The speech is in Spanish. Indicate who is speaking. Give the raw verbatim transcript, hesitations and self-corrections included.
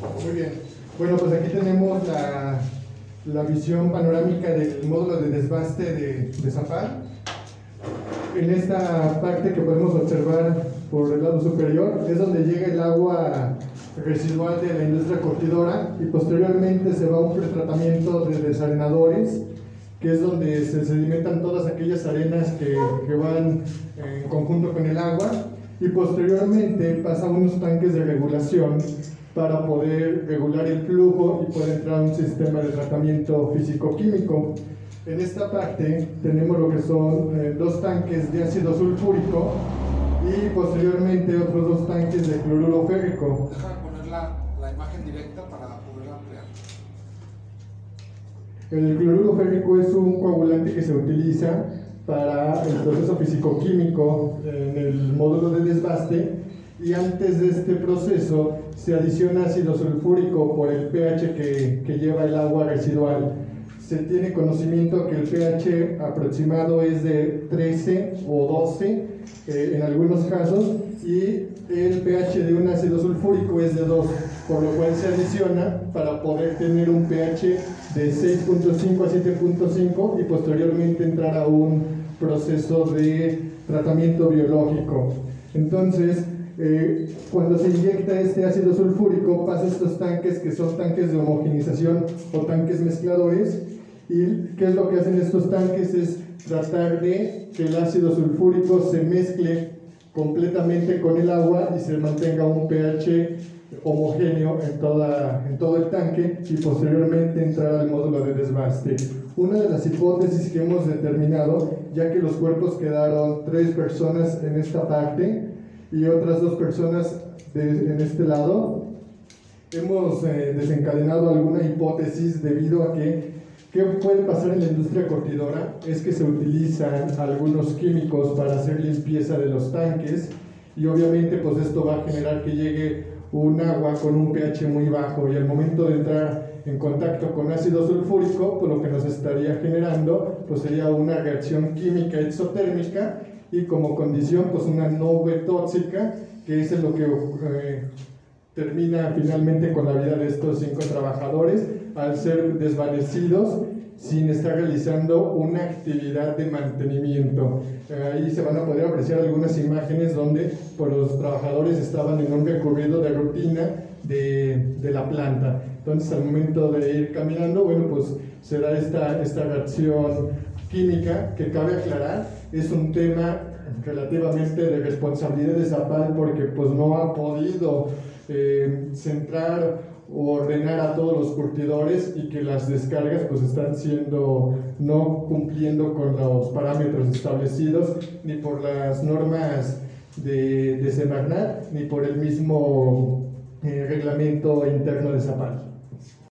Speaker 1: Muy bien. Bueno, pues aquí tenemos la, la visión panorámica del módulo de desbaste de, de Zapal. En esta parte que podemos observar por el lado superior es donde llega el agua residual de la industria curtidora y posteriormente se va a un pretratamiento de desarenadores, que es donde se sedimentan todas aquellas arenas que, que van en conjunto con el agua, y posteriormente pasa a unos tanques de regulación para poder regular el flujo y poder entrar a un sistema de tratamiento físico-químico. En esta parte tenemos lo que son eh, dos tanques de ácido sulfúrico y posteriormente otros dos tanques de cloruro férrico.
Speaker 2: Déjame poner la, la imagen directa para poder ampliar.
Speaker 1: El cloruro férrico es un coagulante que se utiliza para el proceso físico-químico en el módulo de desbaste, y antes de este proceso se adiciona ácido sulfúrico por el pH que, que lleva el agua residual. Se tiene conocimiento que el pH aproximado es de trece o doce eh, en algunos casos, y el pH de un ácido sulfúrico es de dos, por lo cual se adiciona para poder tener un pH de seis punto cinco a siete punto cinco y posteriormente entrar a un proceso de tratamiento biológico. Entonces, Eh, cuando se inyecta este ácido sulfúrico pasa a estos tanques que son tanques de homogenización o tanques mezcladores, y ¿qué es lo que hacen estos tanques? Es tratar de que el ácido sulfúrico se mezcle completamente con el agua y se mantenga un pH homogéneo en, toda, en todo el tanque, y posteriormente entrar al módulo de desbaste. Una de las hipótesis que hemos determinado, ya que los cuerpos quedaron tres personas en esta parte y otras dos personas de, en este lado, hemos eh, desencadenado alguna hipótesis debido a que ¿qué puede pasar en la industria curtidora? Es que se utilizan algunos químicos para hacer limpieza de los tanques, y obviamente pues esto va a generar que llegue un agua con un pH muy bajo, y al momento de entrar en contacto con ácido sulfúrico, pues lo que nos estaría generando pues sería una reacción química exotérmica, y como condición pues una nube tóxica, que es lo que eh, termina finalmente con la vida de estos cinco trabajadores al ser desvanecidos sin estar realizando una actividad de mantenimiento. Ahí se van a poder apreciar algunas imágenes donde pues, los trabajadores estaban en un recorrido de rutina de, de la planta. Entonces, al momento de ir caminando, bueno, pues se da esta, esta reacción química, que cabe aclarar es un tema relativamente de responsabilidad de Zapal, porque pues no ha podido eh, centrar o ordenar a todos los curtidores, y que las descargas pues están siendo no cumpliendo con los parámetros establecidos ni por las normas de, de Semarnat ni por el mismo eh, reglamento interno de Zapal.